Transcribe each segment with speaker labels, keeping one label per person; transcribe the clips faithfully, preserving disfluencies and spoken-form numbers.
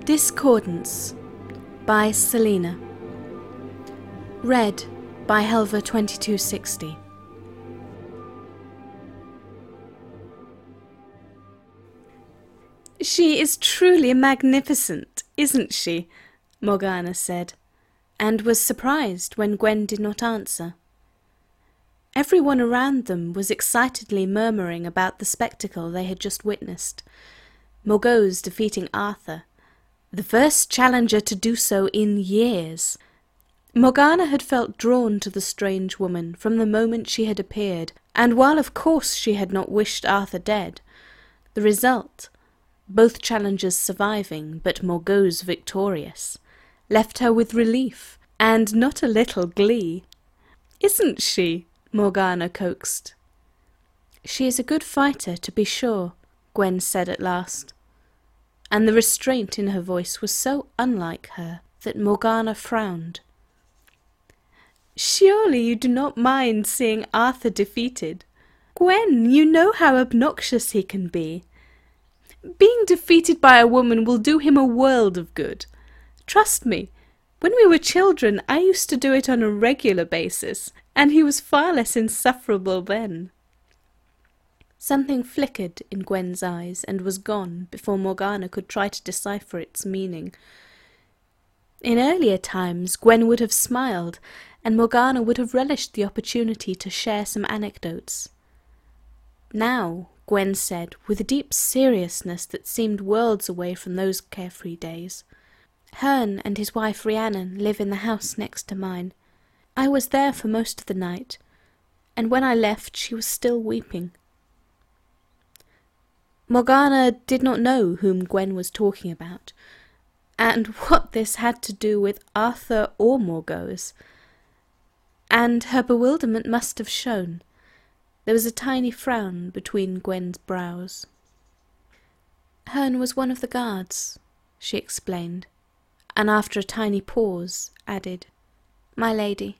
Speaker 1: Discordance by Selena. Read by Helva twenty-two sixty. "She is truly magnificent, isn't she?" Morgana said, and was surprised when Gwen did not answer. Everyone around them was excitedly murmuring about the spectacle they had just witnessed. Morgause defeating Arthur, the first challenger to do so in years. Morgana had felt drawn to the strange woman from the moment she had appeared, and while of course she had not wished Arthur dead, the result, both challengers surviving but Morgause victorious, left her with relief, and not a little glee. "Isn't she?" Morgana coaxed. "She is a good fighter, to be sure," Gwen said at last, and the restraint in her voice was so unlike her that Morgana frowned. "Surely you do not mind seeing Arthur defeated? Gwen, you know how obnoxious he can be. Being defeated by a woman will do him a world of good. Trust me, when we were children I used to do it on a regular basis, and he was far less insufferable then." Something flickered in Gwen's eyes and was gone before Morgana could try to decipher its meaning. In earlier times Gwen would have smiled, and Morgana would have relished the opportunity to share some anecdotes. Now, Gwen said, with a deep seriousness that seemed worlds away from those carefree days, "Herne and his wife Rhiannon live in the house next to mine. I was there for most of the night, and when I left she was still weeping." Morgana did not know whom Gwen was talking about, and what this had to do with Arthur or Morgause, and her bewilderment must have shown. There was a tiny frown between Gwen's brows. "Herne was one of the guards," she explained, and after a tiny pause added, "My lady."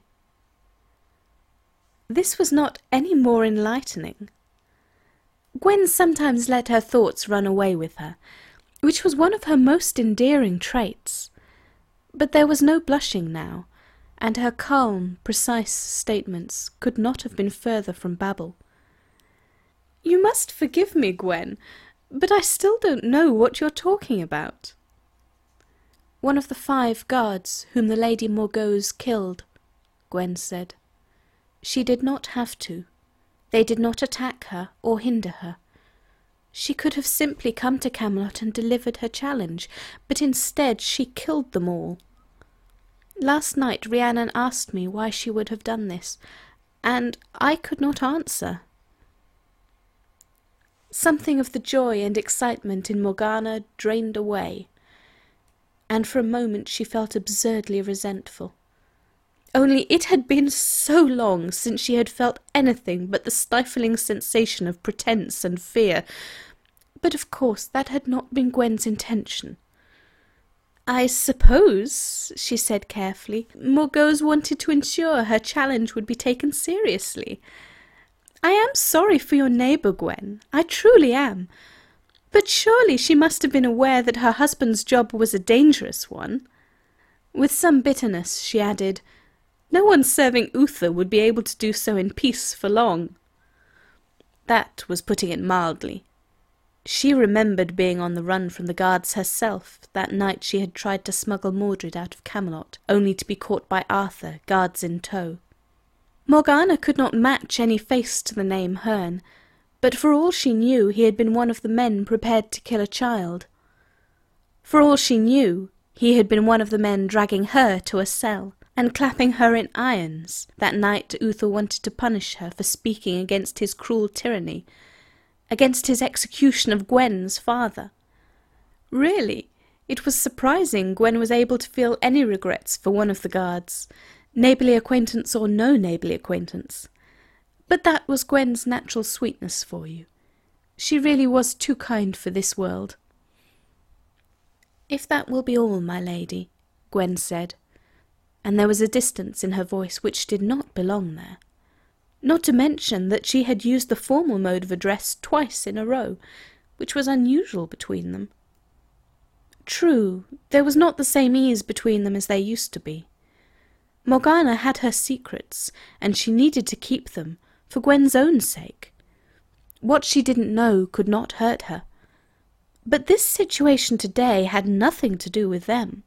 Speaker 1: This was not any more enlightening. Gwen sometimes let her thoughts run away with her, which was one of her most endearing traits. But there was no blushing now, and her calm, precise statements could not have been further from babble. "You must forgive me, Gwen, but I still don't know what you're talking about." "One of the five guards whom the Lady Morgause killed," Gwen said. "She did not have to. They did not attack her or hinder her. She could have simply come to Camelot and delivered her challenge, but instead she killed them all. Last night Rhiannon asked me why she would have done this, and I could not answer." Something of the joy and excitement in Morgana drained away, and for a moment she felt absurdly resentful. Only it had been so long since she had felt anything but the stifling sensation of pretence and fear. But of course that had not been Gwen's intention. "I suppose," she said carefully, "Morgause wanted to ensure her challenge would be taken seriously. I am sorry for your neighbour, Gwen, I truly am. But surely she must have been aware that her husband's job was a dangerous one." With some bitterness she added, "No one serving Uther would be able to do so in peace for long." That was putting it mildly. She remembered being on the run from the guards herself that night she had tried to smuggle Mordred out of Camelot, only to be caught by Arthur, guards in tow. Morgana could not match any face to the name Herne, but for all she knew he had been one of the men prepared to kill a child. For all she knew, he had been one of the men dragging her to a cell and clapping her in irons that night Uther wanted to punish her for speaking against his cruel tyranny, against his execution of Gwen's father. Really, it was surprising Gwen was able to feel any regrets for one of the guards, neighbourly acquaintance or no neighbourly acquaintance. But that was Gwen's natural sweetness for you. She really was too kind for this world. "If that will be all, my lady," Gwen said, and there was a distance in her voice which did not belong there. Not to mention that she had used the formal mode of address twice in a row, which was unusual between them. True, there was not the same ease between them as there used to be. Morgana had her secrets, and she needed to keep them, for Gwen's own sake. What she didn't know could not hurt her. But this situation today had nothing to do with them.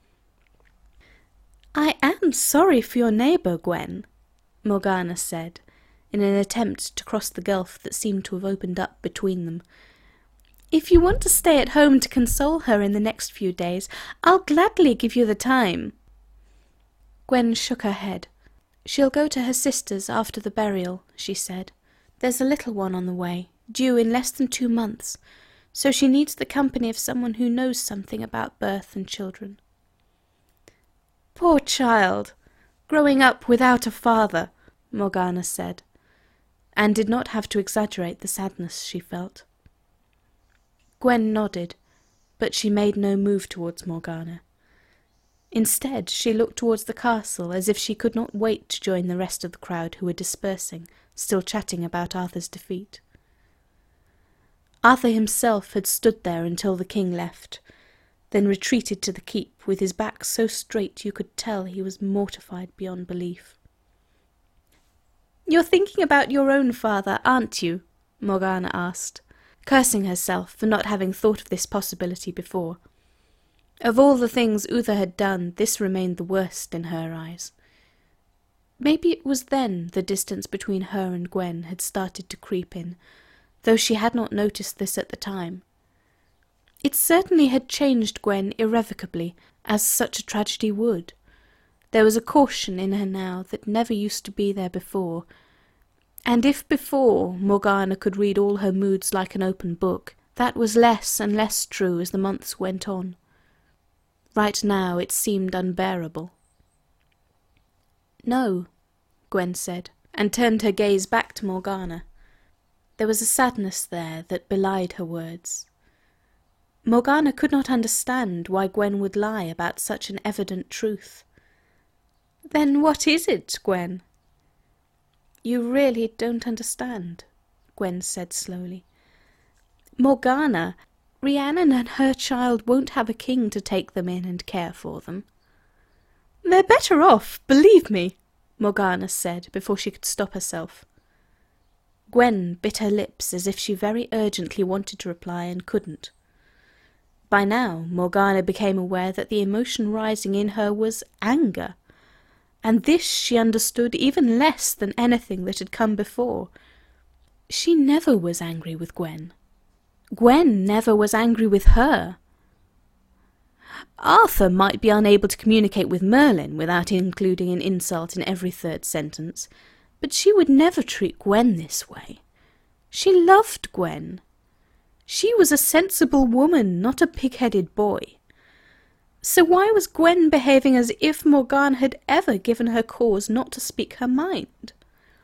Speaker 1: "I am sorry for your neighbour, Gwen," Morgana said, in an attempt to cross the gulf that seemed to have opened up between them. "If you want to stay at home to console her in the next few days, I'll gladly give you the time." Gwen shook her head. "She'll go to her sister's after the burial," she said. "There's a little one on the way, due in less than two months, so she needs the company of someone who knows something about birth and children." "Poor child, growing up without a father," Morgana said, and did not have to exaggerate the sadness she felt. Gwen nodded, but she made no move towards Morgana. Instead, she looked towards the castle as if she could not wait to join the rest of the crowd who were dispersing, still chatting about Arthur's defeat. Arthur himself had stood there until the king left, then retreated to the keep with his back so straight you could tell he was mortified beyond belief. "You're thinking about your own father, aren't you?" Morgana asked, cursing herself for not having thought of this possibility before. Of all the things Uther had done, this remained the worst in her eyes. Maybe it was then the distance between her and Gwen had started to creep in, though she had not noticed this at the time. It certainly had changed Gwen irrevocably, as such a tragedy would. There was a caution in her now that never used to be there before, and if before Morgana could read all her moods like an open book, that was less and less true as the months went on. Right now it seemed unbearable. "No," Gwen said, and turned her gaze back to Morgana. There was a sadness there that belied her words. Morgana could not understand why Gwen would lie about such an evident truth. "Then what is it, Gwen?" "You really don't understand," Gwen said slowly. "Morgana, Rhiannon and her child won't have a king to take them in and care for them." "They're better off, believe me," Morgana said before she could stop herself. Gwen bit her lips as if she very urgently wanted to reply and couldn't. By now Morgana became aware that the emotion rising in her was anger, and this she understood even less than anything that had come before. She never was angry with Gwen. Gwen never was angry with her. Arthur might be unable to communicate with Merlin without including an insult in every third sentence, but she would never treat Gwen this way. She loved Gwen. She was a sensible woman, not a pig-headed boy. So why was Gwen behaving as if Morgana had ever given her cause not to speak her mind?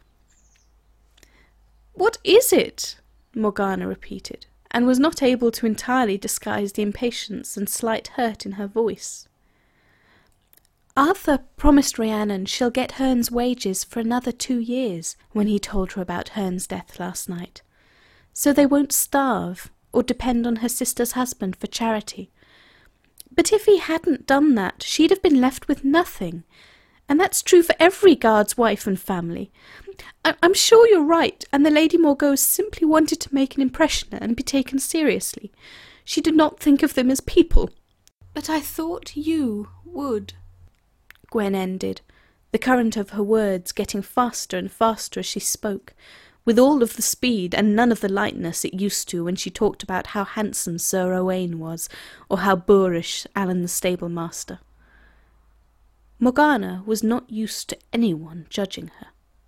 Speaker 1: "What is it?" Morgana repeated, and was not able to entirely disguise the impatience and slight hurt in her voice. "Arthur promised Rhiannon she'll get Hern's wages for another two years when he told her about Hern's death last night, so they won't starve or depend on her sister's husband for charity. But if he hadn't done that, she'd have been left with nothing, and that's true for every guard's wife and family. I- I'm sure you're right, and the Lady Morgause simply wanted to make an impression and be taken seriously. She did not think of them as people. But I thought you would," Gwen ended, the current of her words getting faster and faster as she spoke, with all of the speed and none of the lightness it used to when she talked about how handsome Sir Owain was, or how boorish Alan the stable-master. Morgana was not used to anyone judging her.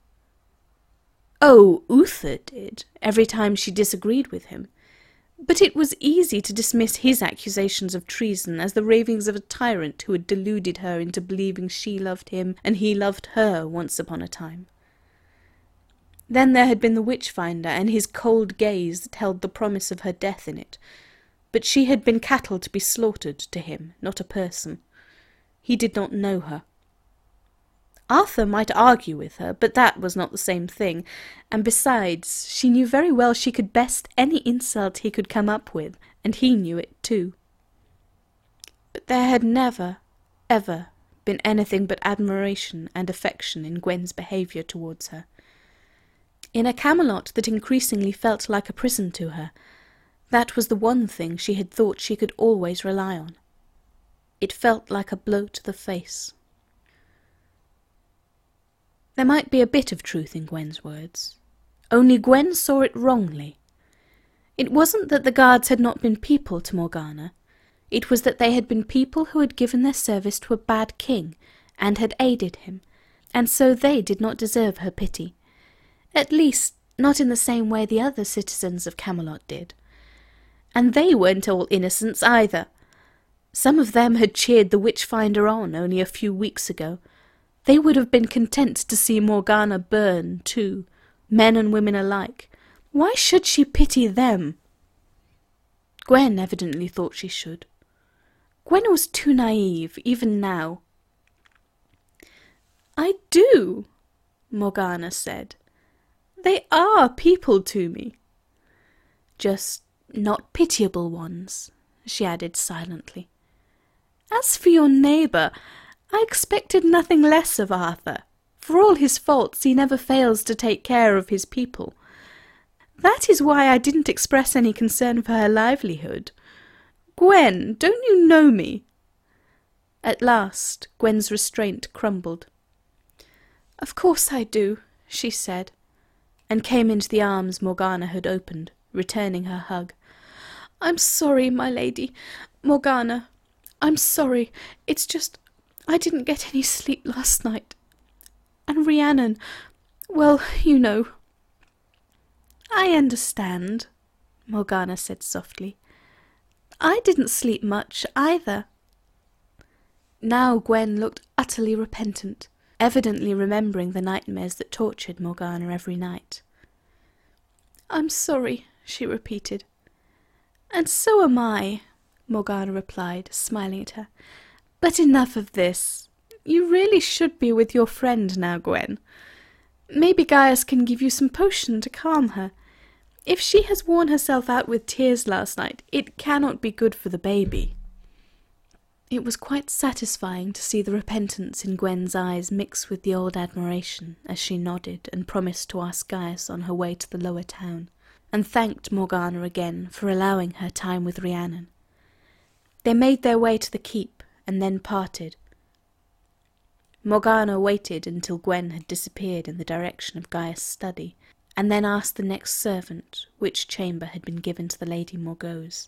Speaker 1: Oh, Uther did, every time she disagreed with him, but it was easy to dismiss his accusations of treason as the ravings of a tyrant who had deluded her into believing she loved him and he loved her once upon a time. Then there had been the witch-finder and his cold gaze that held the promise of her death in it, but she had been cattle to be slaughtered to him, not a person. He did not know her. Arthur might argue with her, but that was not the same thing, and besides, she knew very well she could best any insult he could come up with, and he knew it too. But there had never, ever been anything but admiration and affection in Gwen's behaviour towards her. In a Camelot that increasingly felt like a prison to her, that was the one thing she had thought she could always rely on. It felt like a blow to the face. There might be a bit of truth in Gwen's words, only Gwen saw it wrongly. It wasn't that the guards had not been people to Morgana, it was that they had been people who had given their service to a bad king, and had aided him, and so they did not deserve her pity. At least, not in the same way the other citizens of Camelot did. And they weren't all innocents either. Some of them had cheered the Witchfinder on only a few weeks ago. They would have been content to see Morgana burn, too, men and women alike. Why should she pity them? Gwen evidently thought she should. Gwen was too naive, even now. "I do," Morgana said. "They are people to me." "Just not pitiable ones," she added silently. "As for your neighbour, I expected nothing less of Arthur. For all his faults, he never fails to take care of his people. That is why I didn't express any concern for her livelihood. Gwen, don't you know me?" At last, Gwen's restraint crumbled. "Of course I do," she said, and came into the arms Morgana had opened, returning her hug. "I'm sorry, my lady. Morgana, I'm sorry. It's just I didn't get any sleep last night. And Rhiannon, well, you know." "I understand," Morgana said softly. "I didn't sleep much, either." Now Gwen looked utterly repentant, evidently remembering the nightmares that tortured Morgana every night. "I'm sorry," she repeated. "And so am I," Morgana replied, smiling at her. "But enough of this. You really should be with your friend now, Gwen. Maybe Gaius can give you some potion to calm her. If she has worn herself out with tears last night, it cannot be good for the baby." It was quite satisfying to see the repentance in Gwen's eyes mix with the old admiration as she nodded and promised to ask Gaius on her way to the lower town, and thanked Morgana again for allowing her time with Rhiannon. They made their way to the keep and then parted. Morgana waited until Gwen had disappeared in the direction of Gaius' study, and then asked the next servant which chamber had been given to the Lady Morgause.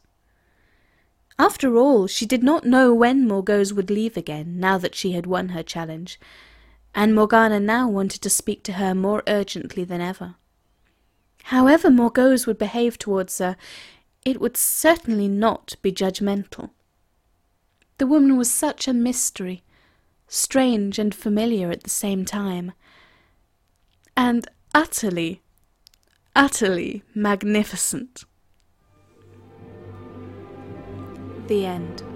Speaker 1: After all, she did not know when Morgause would leave again, now that she had won her challenge, and Morgana now wanted to speak to her more urgently than ever. However Morgause would behave towards her, it would certainly not be judgmental. The woman was such a mystery, strange and familiar at the same time, and utterly, utterly magnificent. The end.